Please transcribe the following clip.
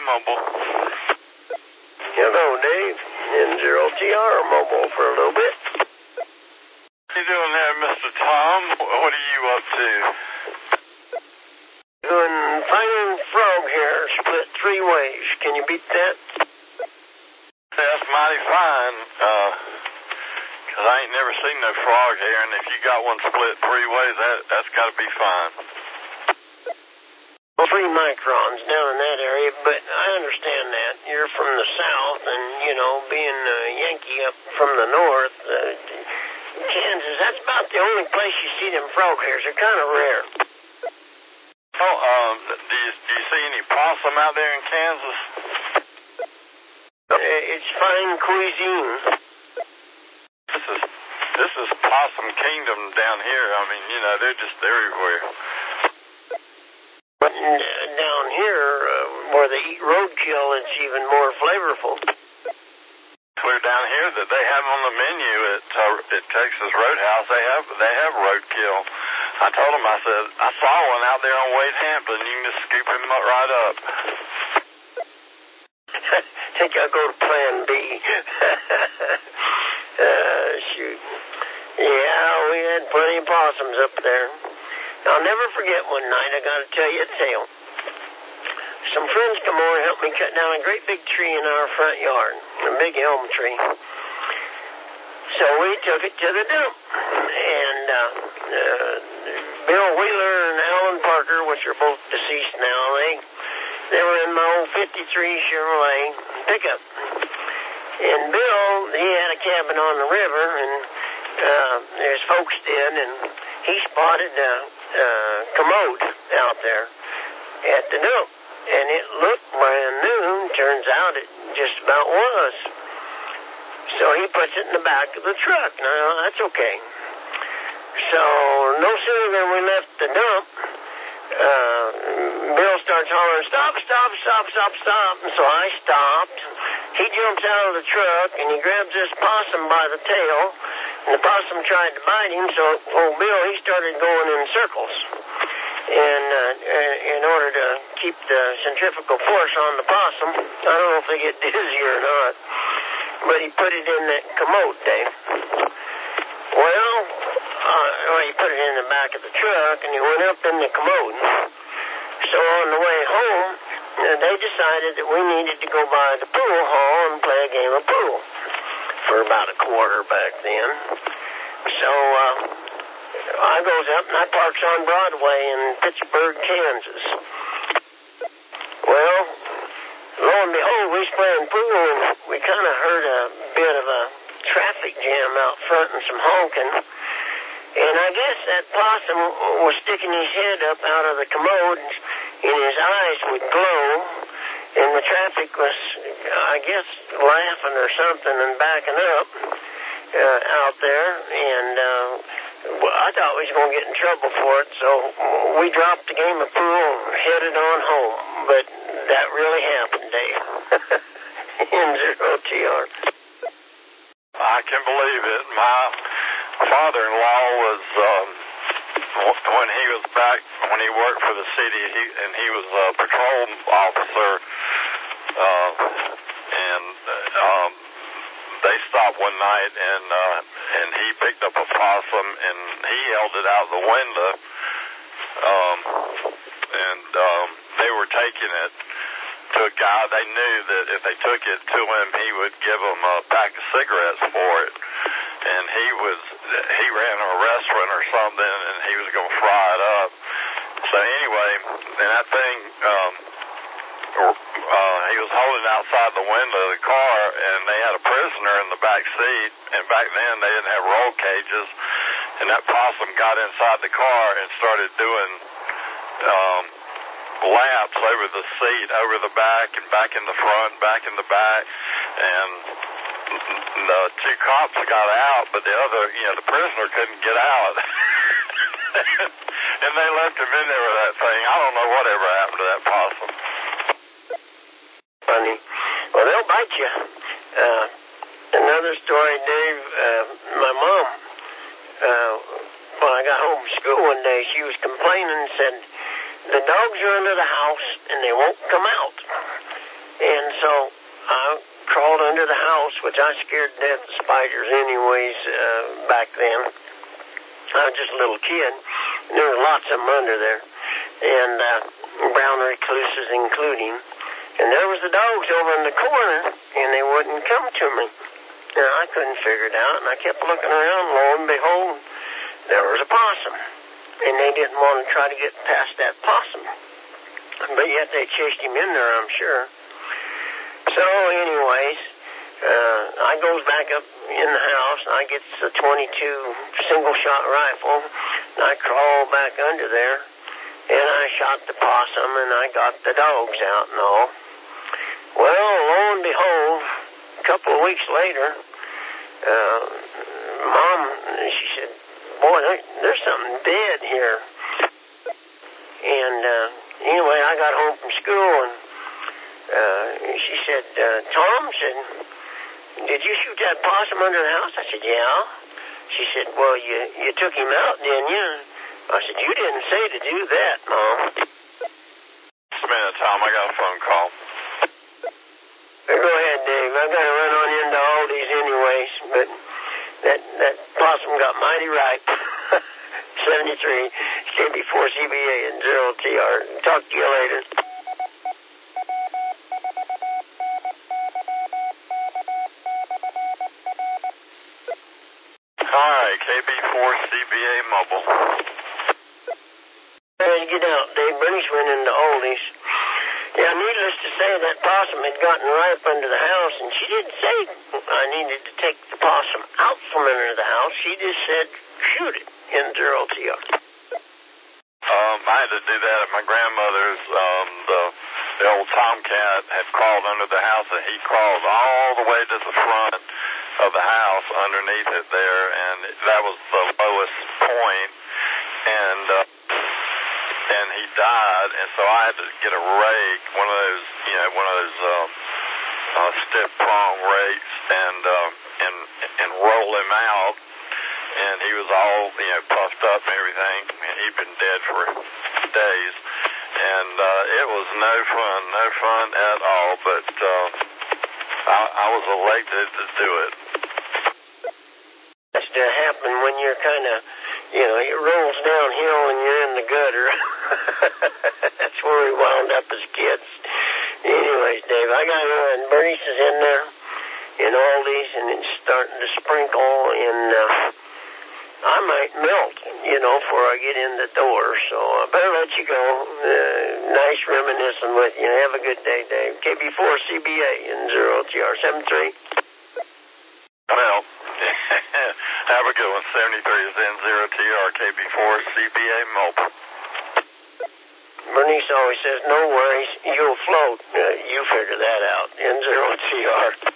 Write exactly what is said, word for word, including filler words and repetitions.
Mobile. Hello, Dave. N zero T R Mobile for a little bit. How you doing there, Mister Tom? What are you up to? Doing finding frog hair split three ways. Can you beat that? That's mighty fine, uh, because I ain't never seen no frog hair, and if you got one split three ways, that, that's got to be fine. Well, three microns down in that area, but I understand that. You're from the south, and, you know, being a Yankee up from the north, uh, Kansas, that's about the only place you see them frog hairs. They're kind of rare. Oh, um, do you, do you see any possum out there in Kansas? Uh, it's fine cuisine. This is, this is Possum Kingdom down here. I mean, you know, they're just everywhere. But uh, down here, uh, where they eat roadkill, it's even more flavorful. Clear down here that they have on the menu at, uh, at Texas Roadhouse, they have they have roadkill. I told them, I said, I saw one out there on Wade Hampton. You can just scoop him up right up. I think I'll go to Plan B. uh, shoot. Yeah, we had plenty of possums up there. I'll never forget one night, I got to tell you a tale. Some friends come over and help me cut down a great big tree in our front yard, a big elm tree. So we took it to the dump. And uh, uh, Bill Wheeler and Alan Parker, which are both deceased now, they they were in my old fifty-three Chevrolet pickup. And Bill, he had a cabin on the river, and uh, his folks did, and he spotted a, a commode out there at the dump. And it looked brand new. Turns out it just about was. So he puts it in the back of the truck. Now, that's okay. So no sooner than we left the dump, uh, Bill starts hollering, stop, stop, stop, stop, stop. And so I stopped. He jumps out of the truck, and he grabs this possum by the tail. And the possum tried to bite him, so old Bill, he started going in circles. And uh, in order to keep the centrifugal force on the possum, I don't know if they get dizzy or not, but he put it in that commode, Dave. Well, uh, well, he put it in the back of the truck, and he went up in the commode. So on the way home, uh, they decided that we needed to go by the pool hall and play a game of pool for about a quarter back then. So, uh... I goes up and I parks on Broadway in Pittsburgh, Kansas. Well, lo and behold, we was playing pool and we kind of heard a bit of a traffic jam out front and some honking. And I guess that possum was sticking his head up out of the commode and his eyes would glow. And the traffic was, I guess, laughing or something and backing up uh, out there. And, uh, Well, I thought we was going to get in trouble for it, so we dropped the game of pool and headed on home. But that really happened, Dave. N zero T R. I can believe it. My father-in-law was, um, when he was back, when he worked for the city, he, and he was a patrol officer, uh, and, um, they stopped one night, and uh, and he picked up a possum, and he held it out the window, um, and um, they were taking it to a guy. They knew that if they took it to him, he would give them a pack of cigarettes for it, and he was he ran a restaurant or something, and he was going to fry it up. So anyway, and that thing. Um, Uh, he was holding outside the window of the car, and they had a prisoner in the back seat, and back then they didn't have roll cages, and that possum got inside the car and started doing um, laps over the seat, over the back, and back in the front, back in the back, and the two cops got out, but the other, you know, the prisoner couldn't get out. And they left him in there with that thing. I don't know whatever happened to that possum. Funny. Well, they'll bite you. Uh, another story, Dave. Uh, my mom, uh, when I got home from school one day, she was complaining and said, the dogs are under the house and they won't come out. And so I crawled under the house, which I scared to death of spiders anyways uh, back then. I was just a little kid. And there were lots of them under there, and uh, brown recluses including. And there was the dogs over in the corner, and they wouldn't come to me. And I couldn't figure it out, and I kept looking around. Lo and behold, there was a possum. And they didn't want to try to get past that possum. But yet they chased him in there, I'm sure. So anyways, uh, I goes back up in the house, and I gets a twenty-two single-shot rifle, and I crawl back under there, and I shot the possum, and I got the dogs out and all. Well, lo and behold, a couple of weeks later, uh, Mom, she said, boy, there, there's something dead here. And uh, anyway, I got home from school, and uh, she said, uh, Tom, said, did you shoot that possum under the house? I said, yeah. She said, well, you, you took him out, didn't you? I said, you didn't say to do that, Mom. Just a minute, Tom. I got a phone call. Go ahead, Dave. I've got to run on into all these anyways, but that that possum got mighty ripe. seventy-three, K B four C B A and zero T R. Talk to you later. Hi, K B four C B A Mobile. Ready to get out, Dave. Bernice went into oldies. Yeah, needless to say, that possum had gotten ripe under the house, and she didn't say I needed to take the possum out from under the house. She just said, shoot it in zero T R. Um, I had to do that at my grandmother's. Um, the, the old tomcat had crawled under the house, and he crawled all the way to the front of the house underneath it there, and that was the lowest point, and uh, and he died, and so I had to get a rake, one of those, you know, one of those uh, uh, stiff prong rakes, and um, and and roll him out. And he was all, you know, puffed up and everything, and he'd been dead for days. And uh, it was no fun, no fun at all, but uh, I, I was elected to do it. That's to happen when you're kind of, you know, it rolls downhill and you're in the gutter. That's where we wound up as kids. Anyways, Dave, I got to go, and Bernice is in there in all these, and it's starting to sprinkle, and uh, I might melt, you know, before I get in the door. So I better let you go. Uh, nice reminiscing with you. Have a good day, Dave. K B four C B A in zero T R seven three. Well, have a good one. seventy-three is in zero T R K B four C B A Mobile. Bernice always says, no worries, you'll float. Uh, you figure that out in zero T R.